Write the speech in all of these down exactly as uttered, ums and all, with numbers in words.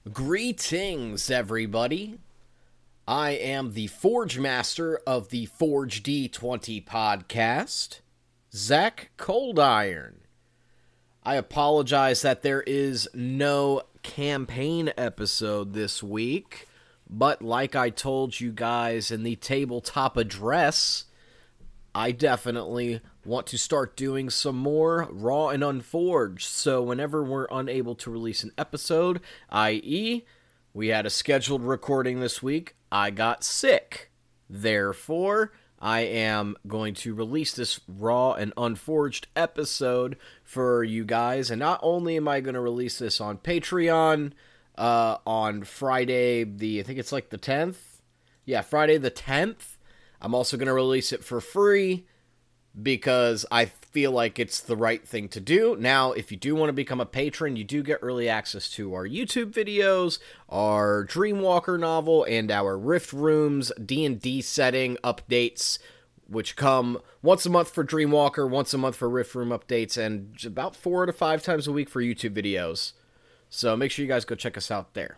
Greetings, everybody. I am the Forge Master of the Forge D twenty podcast, Zach Coldiron. I apologize that there is no campaign episode this week, but like I told you guys in the tabletop address, I definitely want to start doing some more Raw and Unforged. So whenever we're unable to release an episode, that is, we had a scheduled recording this week, I got sick. Therefore, I am going to release this Raw and Unforged episode for you guys. And not only am I going to release this on Patreon uh, on Friday, the I think it's like the tenth. Yeah, Friday the tenth. I'm also going to release it for free because I feel like it's the right thing to do. Now, if you do want to become a patron, you do get early access to our YouTube videos, our Dreamwalker novel, and our Rift Rooms D and D setting updates, which come once a month for Dreamwalker, once a month for Rift Room updates, and about four to five times a week for YouTube videos. So make sure you guys go check us out there.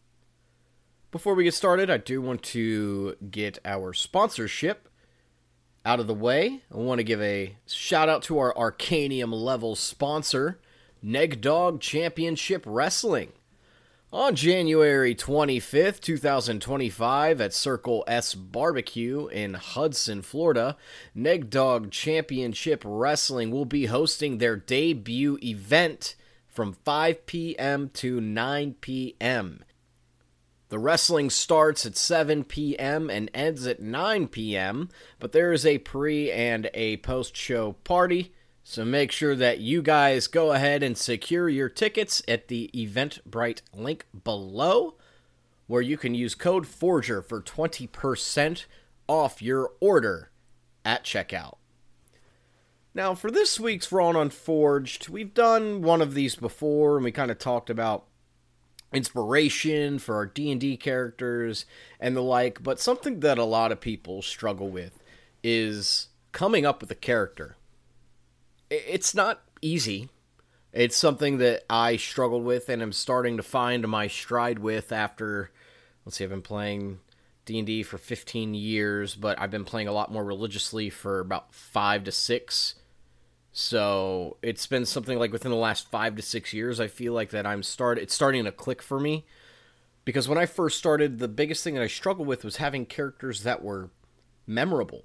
Before we get started, I do want to get our sponsorship out of the way. I want to give a shout out to our Arcanium level sponsor, Negdog Championship Wrestling. On January twenty-fifth, twenty twenty-five, at Circle S Barbecue in Hudson, Florida, Negdog Championship Wrestling will be hosting their debut event from five p.m. to nine p.m. The wrestling starts at seven p.m. and ends at nine p.m., but there is a pre- and a post-show party, so make sure that you guys go ahead and secure your tickets at the Eventbrite link below, where you can use code FORGER for twenty percent off your order at checkout. Now, for this week's Raw and Unforged, we've done one of these before, and we kind of talked about inspiration for our D and D characters and the like, but something that a lot of people struggle with is coming up with a character. It's not easy. It's something that I struggled with and am starting to find my stride with after, let's see, I've been playing D and D for fifteen years, but I've been playing a lot more religiously for about five to six. So it's been something like within the last five to six years, I feel like that I'm start. It's starting to click for me. Because when I first started, the biggest thing that I struggled with was having characters that were memorable.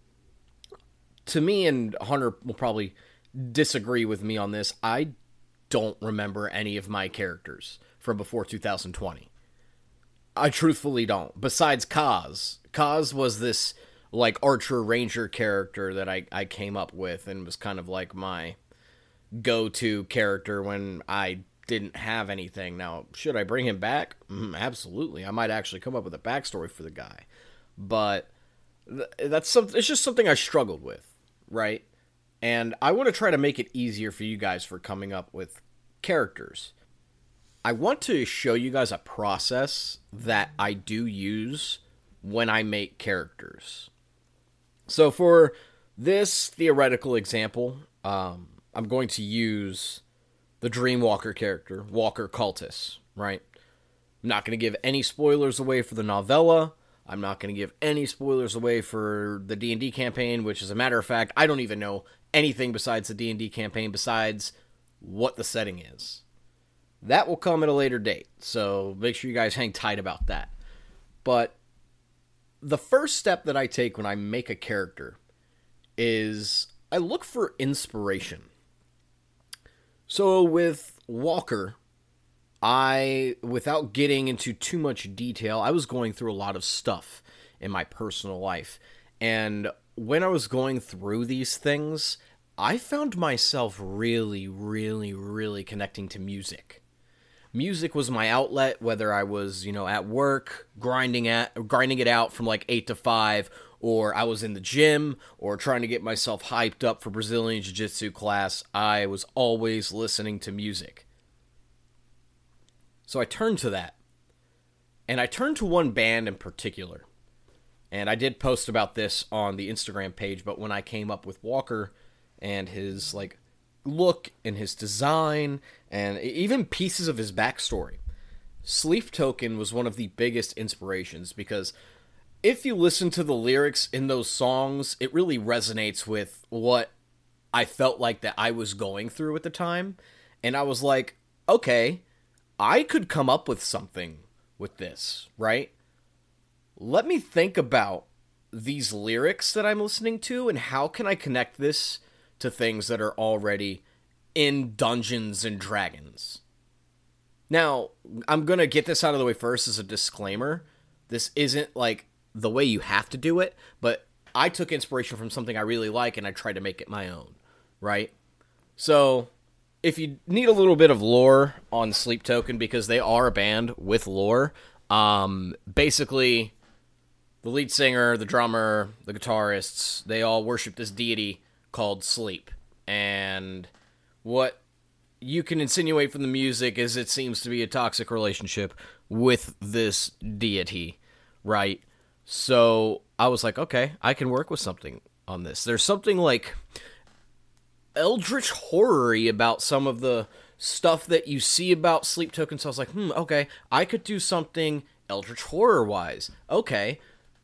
To me, and Hunter will probably disagree with me on this, I don't remember any of my characters from before two thousand twenty. I truthfully don't. Besides Kaz. Kaz was this like Archer Ranger character that I, I came up with and was kind of like my go-to character when I didn't have anything. Now, should I bring him back? Mm, absolutely. I might actually come up with a backstory for the guy. But th- that's some, it's just something I struggled with, right? And I want to try to make it easier for you guys for coming up with characters. I want to show you guys a process that I do use when I make characters. So for this theoretical example, um, I'm going to use the Dreamwalker character, Walker Cultus, right? I'm not going to give any spoilers away for the novella. I'm not going to give any spoilers away for the D and D campaign, which, as a matter of fact, I don't even know anything besides the D and D campaign besides what the setting is. That will come at a later date, so make sure you guys hang tight about that. But the first step that I take when I make a character is I look for inspiration. So with Walker, I, without getting into too much detail, I was going through a lot of stuff in my personal life. And when I was going through these things, I found myself really, really, really connecting to music. Music was my outlet, whether I was, you know, at work, grinding at grinding it out from like eight to five, or I was in the gym, or trying to get myself hyped up for Brazilian Jiu-Jitsu class. I was always listening to music. So I turned to that. And I turned to one band in particular. And I did post about this on the Instagram page, but when I came up with Walker and his, like, look and his design and even pieces of his backstory. Sleep Token was one of the biggest inspirations because if you listen to the lyrics in those songs, it really resonates with what I felt like that I was going through at the time. And I was like, okay, I could come up with something with this, right? Let me think about these lyrics that I'm listening to and how can I connect this to things that are already in Dungeons and Dragons. Now, I'm going to get this out of the way first as a disclaimer. This isn't like the way you have to do it, but I took inspiration from something I really like and I tried to make it my own, right? So, if you need a little bit of lore on Sleep Token, because they are a band with lore, um, basically, the lead singer, the drummer, the guitarists, they all worship this deity called Sleep. And what you can insinuate from the music is it seems to be a toxic relationship with this deity, right? So I was like, okay, I can work with something on this. There's something like eldritch horror-y about some of the stuff that you see about Sleep Token. So I was like, hmm, okay, I could do something eldritch horror-wise. Okay,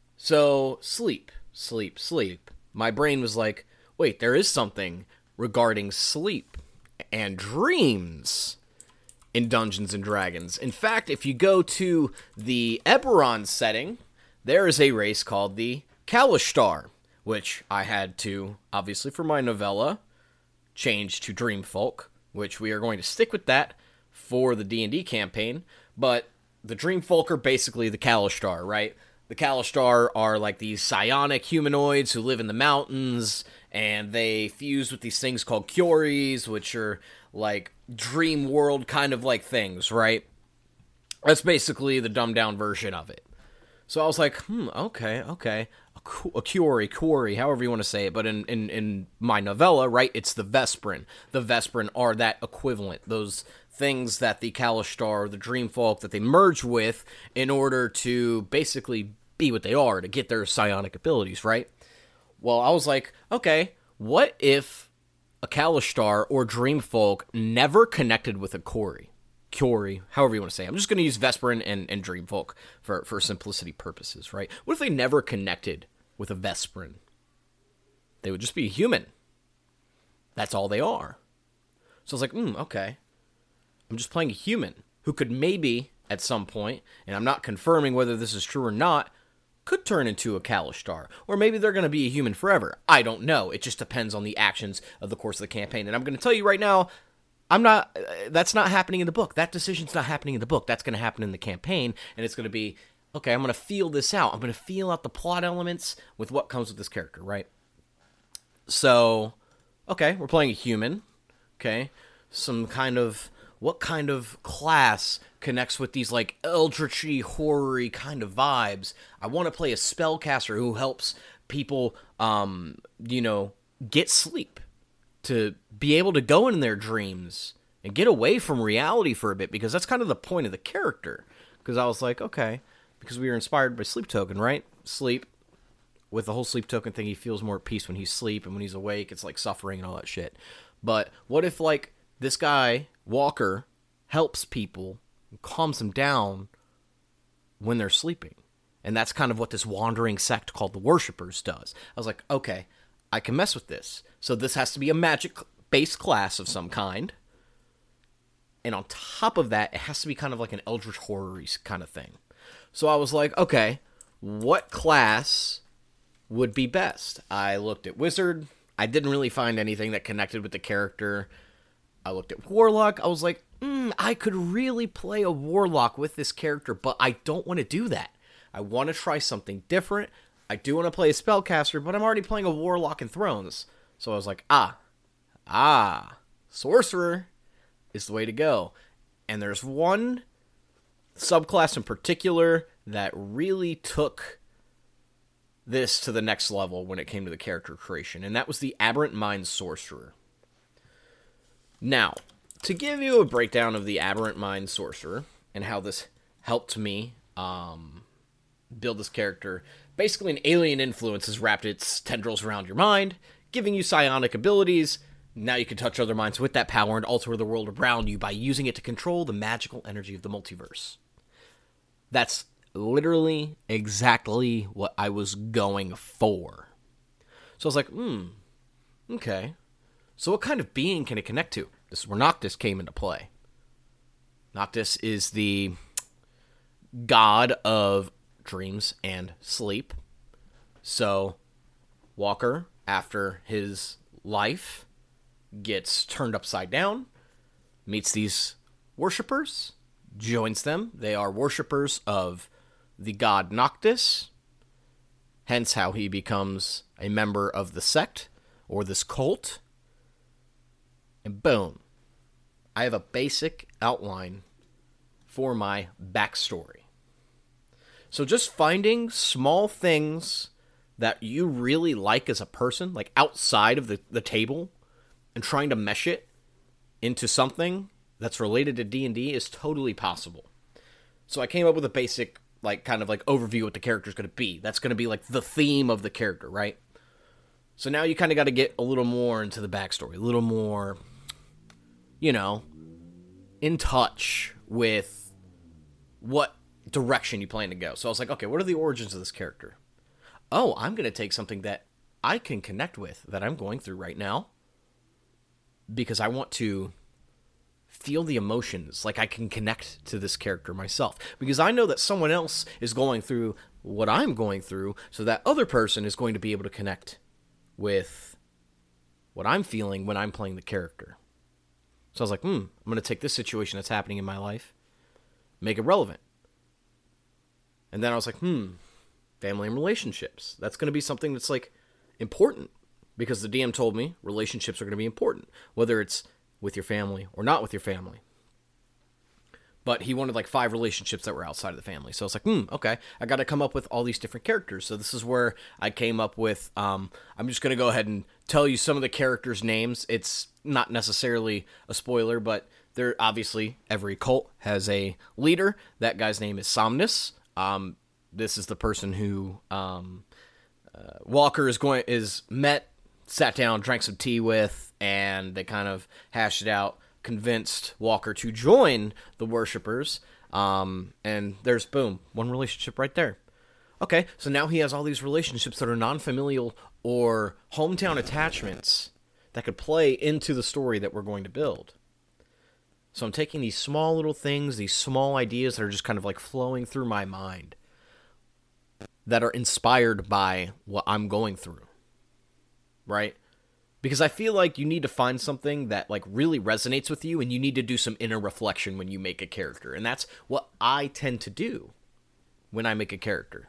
so sleep, sleep, sleep. My brain was like, wait, there is something regarding sleep and dreams in Dungeons and Dragons. In fact, if you go to the Eberron setting, there is a race called the Kalashtar, which I had to, obviously for my novella, change to Dreamfolk, which we are going to stick with that for the D and D campaign. But the Dreamfolk are basically the Kalashtar, right? The Kalashtar are like these psionic humanoids who live in the mountains, and they fuse with these things called Curies, which are like dream world kind of like things, right? That's basically the dumbed down version of it. So I was like, hmm, okay, okay. A, a Curie, Curie, however you want to say it. But in, in, in my novella, right, it's the Vesprin. The Vesprin are that equivalent. Those things that the Kalashtar, the Dreamfolk, that they merge with in order to basically be what they are, to get their psionic abilities, right? Well, I was like, okay, what if a Kalashtar or Dreamfolk never connected with a Curie? Curie, however you want to say it. I'm just going to use Vesprin and, and Dreamfolk for, for simplicity purposes, right? What if they never connected with a Vesprin? They would just be a human. That's all they are. So I was like, hmm, okay. I'm just playing a human who could maybe, at some point, and I'm not confirming whether this is true or not, could turn into a Kalashtar. Or maybe they're going to be a human forever. I don't know. It just depends on the actions of the course of the campaign. And I'm going to tell you right now, I'm not, uh, that's not happening in the book. That decision's not happening in the book. That's going to happen in the campaign, and it's going to be, okay, I'm going to feel this out. I'm going to feel out the plot elements with what comes with this character, right? So, okay, we're playing a human, okay? Some kind of, what kind of class connects with these, like, eldritchy, horror-y kind of vibes? I want to play a spellcaster who helps people, um, you know, get sleep, to be able to go in their dreams and get away from reality for a bit, because that's kind of the point of the character. Because I was like, okay, because we were inspired by Sleep Token, right? Sleep, with the whole Sleep Token thing, he feels more at peace when he's asleep, and when he's awake, it's like suffering and all that shit. But what if, like, this guy, Walker, helps people, calms them down when they're sleeping? And that's kind of what this wandering sect called the Worshippers does. I was like, okay, I can mess with this. So this has to be a magic-based class of some kind. And on top of that, it has to be kind of like an eldritch horror kind of thing. So I was like, okay, what class would be best? I looked at Wizard. I didn't really find anything that connected with the character. I looked at Warlock. I was like, mm, I could really play a Warlock with this character, but I don't want to do that. I want to try something different. I do want to play a spellcaster, but I'm already playing a Warlock in Thrones. So I was like, ah, ah, Sorcerer is the way to go. And there's one subclass in particular that really took this to the next level when it came to the character creation, and that was the Aberrant Mind Sorcerer. Now, to give you a breakdown of the Aberrant Mind Sorcerer and how this helped me um, build this character, basically an alien influence has wrapped its tendrils around your mind, giving you psionic abilities. Now you can touch other minds with that power and alter the world around you by using it to control the magical energy of the multiverse. That's literally exactly what I was going for. So I was like, hmm, okay. So what kind of being can it connect to? This is where Noctis came into play. Noctis is the god of dreams and sleep. So Walker, after his life gets turned upside down, meets these worshippers, joins them. They are worshippers of the god Noctis, hence how he becomes a member of the sect, or this cult. And boom, I have a basic outline for my backstory. So just finding small things that you really like as a person, like outside of the, the table, and trying to mesh it into something that's related to D and D is totally possible. So I came up with a basic, like, kind of like overview of what the character's going to be. That's going to be like the theme of the character, right? So now you kind of got to get a little more into the backstory, a little more, you know, in touch with what direction you plan to go. So I was like, okay, what are the origins of this character? Oh, I'm going to take something that I can connect with, that I'm going through right now, because I want to feel the emotions, like I can connect to this character myself, because I know that someone else is going through what I'm going through, so that other person is going to be able to connect with what I'm feeling when I'm playing the character. So I was like, hmm, I'm going to take this situation that's happening in my life, make it relevant. And then I was like, hmm, family and relationships. That's going to be something that's, like, important, because the D M told me relationships are going to be important, whether it's with your family or not with your family. But he wanted, like, five relationships that were outside of the family. So I was like, hmm, okay, I got to come up with all these different characters. So this is where I came up with, um, I'm just going to go ahead and tell you some of the characters' names. It's not necessarily a spoiler, but they're obviously, every cult has a leader. That guy's name is Somnus. Um, this is the person who um, uh, Walker is going is met, sat down, drank some tea with, and they kind of hashed it out, convinced Walker to join the worshippers, um, and there's, boom, one relationship right there. Okay, so now he has all these relationships that are non-familial or hometown attachments that could play into the story that we're going to build. So I'm taking these small little things, these small ideas that are just kind of like flowing through my mind, that are inspired by what I'm going through, right? Because I feel like you need to find something that, like, really resonates with you, and you need to do some inner reflection when you make a character. And that's what I tend to do when I make a character.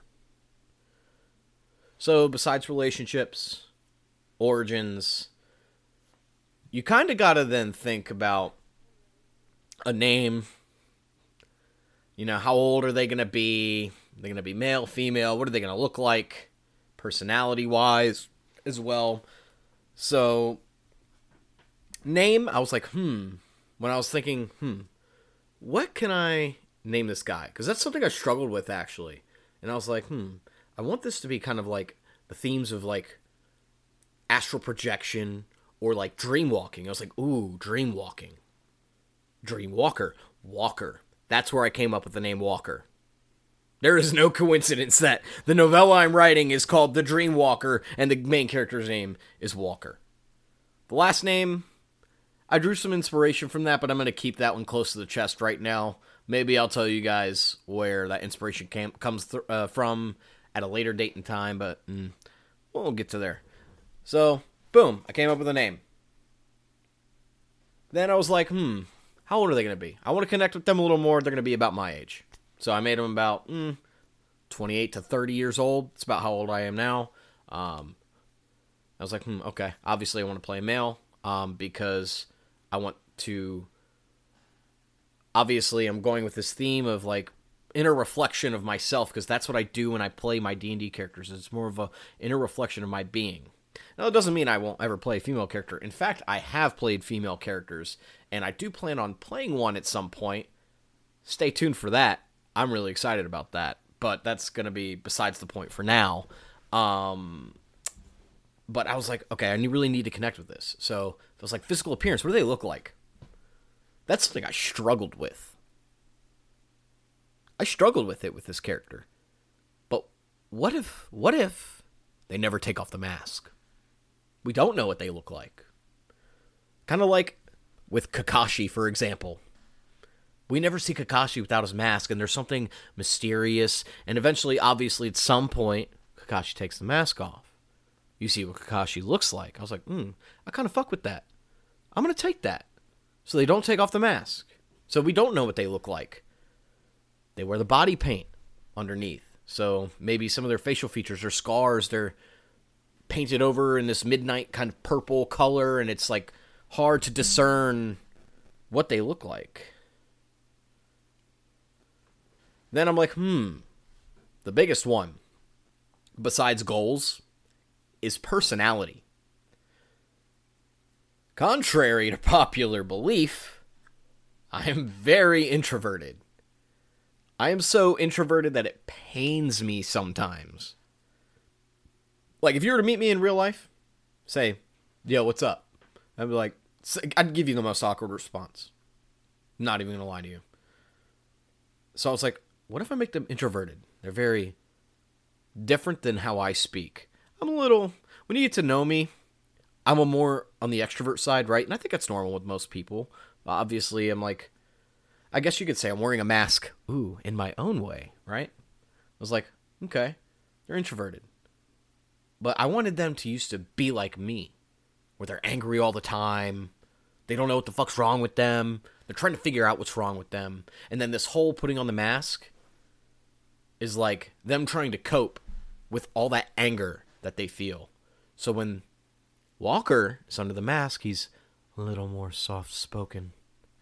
So besides relationships, origins, you kind of got to then think about a name. You know, how old are they going to be? Are they going to be male, female? What are they going to look like personality-wise as well? So, name, I was like, hmm. When I was thinking, hmm, what can I name this guy? Because that's something I struggled with, actually. And I was like, hmm, I want this to be kind of like the themes of, like, astral projection or, like, dream walking. I was like, ooh, dream walking. Dream walker. Walker. That's where I came up with the name Walker. There is no coincidence that the novella I'm writing is called The Dream Walker and the main character's name is Walker. The last name, I drew some inspiration from that, but I'm going to keep that one close to the chest right now. Maybe I'll tell you guys where that inspiration came, comes th- uh, from at a later date and time, but mm, we'll get to there. So, boom, I came up with a name. Then I was like, hmm, how old are they going to be? I want to connect with them a little more. They're going to be about my age. So I made them about mm, twenty-eight to thirty years old. It's about how old I am now. Um, I was like, hmm, okay. Obviously, I want to play male um, because I want to... Obviously, I'm going with this theme of, like, inner reflection of myself, because that's what I do when I play my D and D characters. It's more of a inner reflection of my being. Now, it doesn't mean I won't ever play a female character. In fact, I have played female characters, and I do plan on playing one at some point. Stay tuned for that. I'm really excited about that, but that's going to be besides the point for now. Um, but I was like, okay, I really need to connect with this. So it was like, physical appearance, what do they look like? That's something I struggled with. I struggled with it with this character. But what if, what if they never take off the mask? We don't know what they look like. Kind of like with Kakashi, for example. We never see Kakashi without his mask, and there's something mysterious, and eventually, obviously, at some point, Kakashi takes the mask off. You see what Kakashi looks like. I was like, hmm, I kind of fuck with that. I'm going to take that. So they don't take off the mask. So we don't know what they look like. They wear the body paint underneath. So maybe some of their facial features, their scars, they're painted over in this midnight kind of purple color, and it's like hard to discern what they look like. Then I'm like, hmm, the biggest one, besides goals, is personality. Contrary to popular belief, I am very introverted. I am so introverted that it pains me sometimes. Like, if you were to meet me in real life, say, yo, what's up? I'd be like, I'd give you the most awkward response. I'm not even going to lie to you. So I was like, what if I make them introverted? They're very different than how I speak. I'm a little, when you get to know me, I'm a more on the extrovert side, right? And I think that's normal with most people. Obviously, I'm like, I guess you could say I'm wearing a mask, ooh, in my own way, right? I was like, okay, they're introverted. But I wanted them to used to be like me, where they're angry all the time. They don't know what the fuck's wrong with them. They're trying to figure out what's wrong with them. And then this whole putting on the mask is like them trying to cope with all that anger that they feel. So when Walker is under the mask, he's a little more soft-spoken.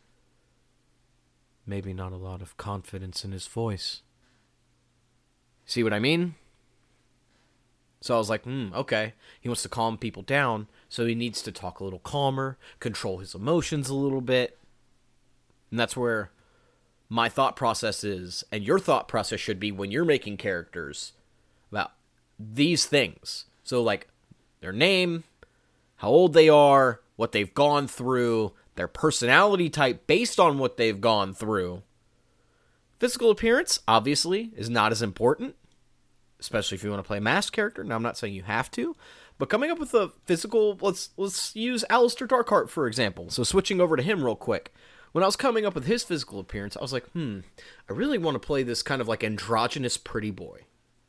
Maybe not a lot of confidence in his voice. See what I mean? So I was like, hmm, okay. He wants to calm people down, so he needs to talk a little calmer, control his emotions a little bit. And that's where my thought process is, and your thought process should be when you're making characters about these things. So, like, their name, how old they are, what they've gone through, their personality type based on what they've gone through. Physical appearance, obviously, is not as important, especially if you want to play a masked character. Now, I'm not saying you have to, but coming up with a physical, let's let's use Alistair Darkheart, for example. So switching over to him real quick. When I was coming up with his physical appearance, I was like, hmm, I really want to play this kind of like androgynous pretty boy.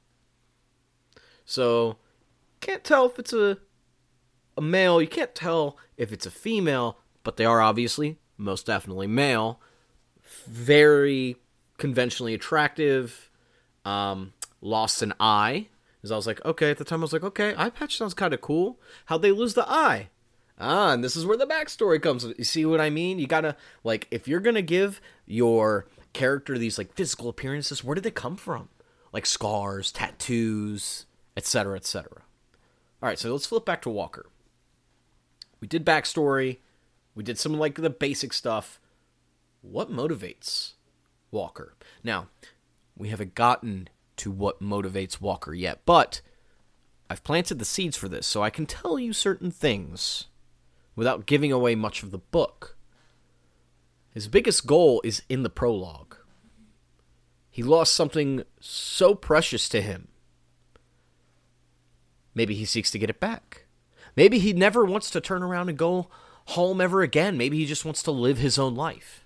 So, can't tell if it's a, a male, you can't tell if it's a female, but they are obviously, most definitely male. Very conventionally attractive. Um, lost an eye. Because I was like, okay, at the time I was like, okay, eye patch sounds kind of cool. How'd they lose the eye? Ah, and this is where the backstory comes. You see what I mean? You gotta, like, if you're gonna give your character these, like, physical appearances, where did they come from? Like scars, tattoos, et cetera, et cetera. Alright, so let's flip back to Walker. We did backstory. We did some, like, the basic stuff. What motivates Walker? Now, we haven't gotten to what motivates Walker yet, but I've planted the seeds for this, so I can tell you certain things without giving away much of the book. His biggest goal is in the prologue. He lost something so precious to him. Maybe he seeks to get it back. Maybe he never wants to turn around and go home ever again. Maybe he just wants to live his own life.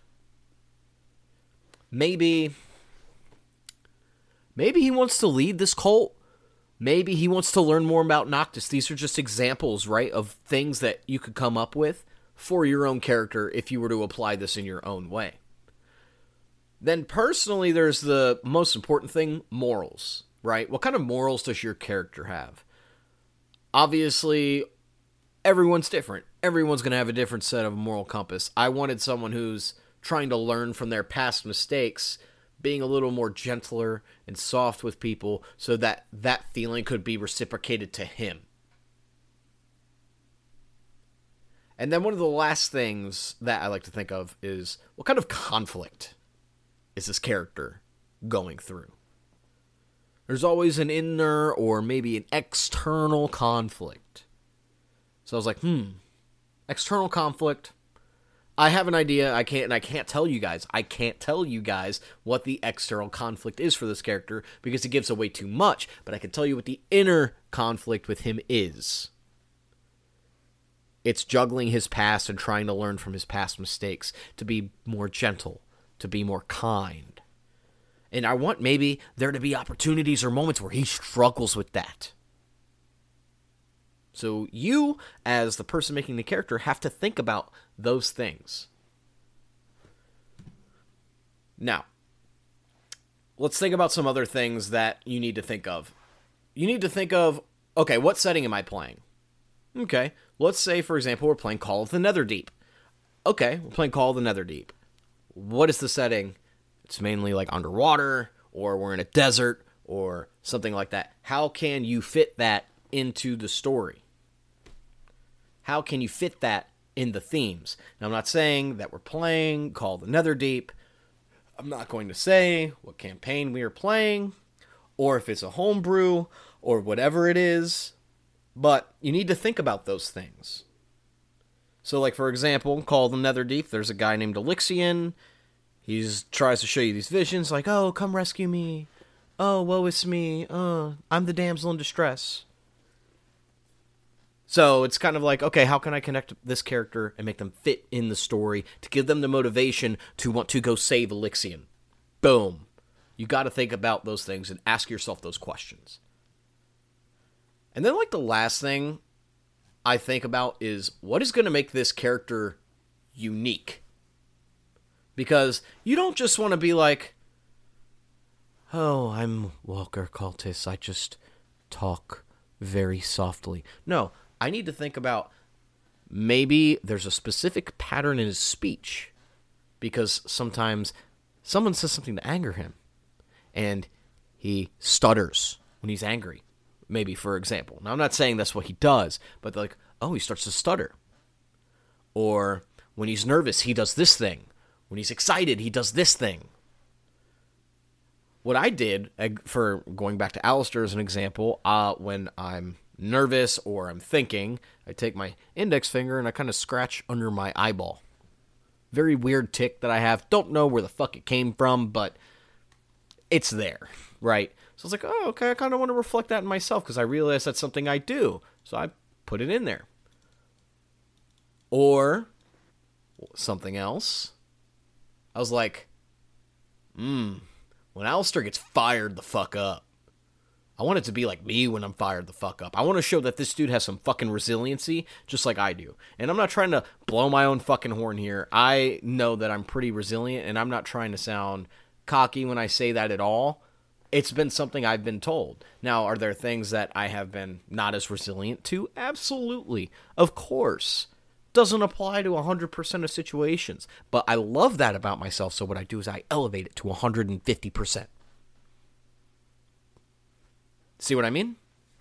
Maybe, maybe he wants to lead this cult. Maybe he wants to learn more about Noctis. These are just examples, right, of things that you could come up with for your own character if you were to apply this in your own way. Then personally, there's the most important thing, morals, right? What kind of morals does your character have? Obviously, everyone's different. Everyone's going to have a different set of moral compass. I wanted someone who's trying to learn from their past mistakes, being a little more gentler and soft with people so that that feeling could be reciprocated to him. And then one of the last things that I like to think of is, what kind of conflict is this character going through? There's always an inner or maybe an external conflict. So I was like, hmm, external conflict. I have an idea. I can't, and I can't tell you guys. I can't tell you guys what the external conflict is for this character because it gives away too much. But I can tell you what the inner conflict with him is. It's juggling his past and trying to learn from his past mistakes to be more gentle, to be more kind. And I want maybe there to be opportunities or moments where he struggles with that. So you, as the person making the character, have to think about those things. Now, let's think about some other things that you need to think of. You need to think of, okay, what setting am I playing? Okay, let's say, for example, we're playing Call of the Netherdeep. Okay, we're playing Call of the Netherdeep. What is the setting? It's mainly like underwater, or we're in a desert, or something like that. How can you fit that into the story? How can you fit that in the themes? Now, I'm not saying that we're playing Call of the Netherdeep. I'm not going to say what campaign we are playing, or if it's a homebrew, or whatever it is. But you need to think about those things. So, like, for example, Call of the Netherdeep, there's a guy named Elixion. He tries to show you these visions, like, oh, come rescue me. Oh, woe is me. Oh, I'm the damsel in distress. So it's kind of like, okay, how can I connect this character and make them fit in the story to give them the motivation to want to go save Elixion? Boom. You got to think about those things and ask yourself those questions. And then, like, the last thing I think about is what is going to make this character unique? Because you don't just want to be like, oh, I'm Walker Cultist. I just talk very softly. No, I need to think about maybe there's a specific pattern in his speech. Because sometimes someone says something to anger him. And he stutters when he's angry. Maybe, for example. Now, I'm not saying that's what he does, but they're like, oh, he starts to stutter. Or when he's nervous, he does this thing. When he's excited, he does this thing. What I did, for going back to Alistair as an example, uh, when I'm nervous or I'm thinking, I take my index finger and I kind of scratch under my eyeball. Very weird tick that I have. Don't know where the fuck it came from, but it's there, right? So I was like, oh, okay, I kind of want to reflect that in myself because I realize that's something I do. So I put it in there. Or something else. I was like, hmm, when Alistair gets fired the fuck up, I want it to be like me when I'm fired the fuck up. I want to show that this dude has some fucking resiliency just like I do. And I'm not trying to blow my own fucking horn here. I know that I'm pretty resilient and I'm not trying to sound cocky when I say that at all. It's been something I've been told. Now, are there things that I have been not as resilient to? Absolutely. Of course. Doesn't apply to one hundred percent of situations. But I love that about myself, so what I do is I elevate it to one hundred fifty percent. See what I mean?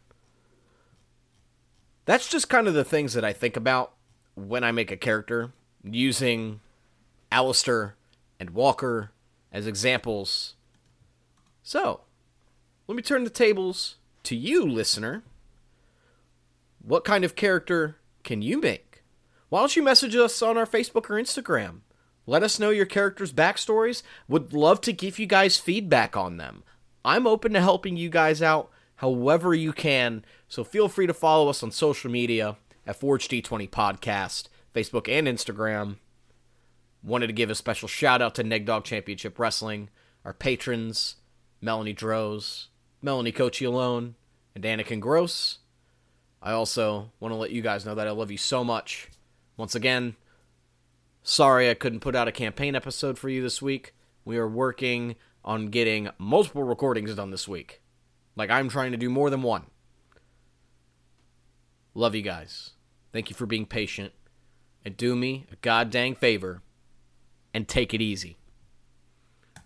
That's just kind of the things that I think about when I make a character, using Alistair and Walker as examples. So, let me turn the tables to you, listener. What kind of character can you make? Why don't you message us on our Facebook or Instagram? Let us know your characters' backstories. Would love to give you guys feedback on them. I'm open to helping you guys out however you can, so feel free to follow us on social media at Forge D twenty Podcast, Facebook and Instagram. Wanted to give a special shout out to Negdog Championship Wrestling, our patrons, Melanie Droz, Melanie Cochialone, and Anakin Gross. I also want to let you guys know that I love you so much. Once again, sorry I couldn't put out a campaign episode for you this week. We are working on getting multiple recordings done this week. Like, I'm trying to do more than one. Love you guys. Thank you for being patient. And do me a goddamn favor and take it easy.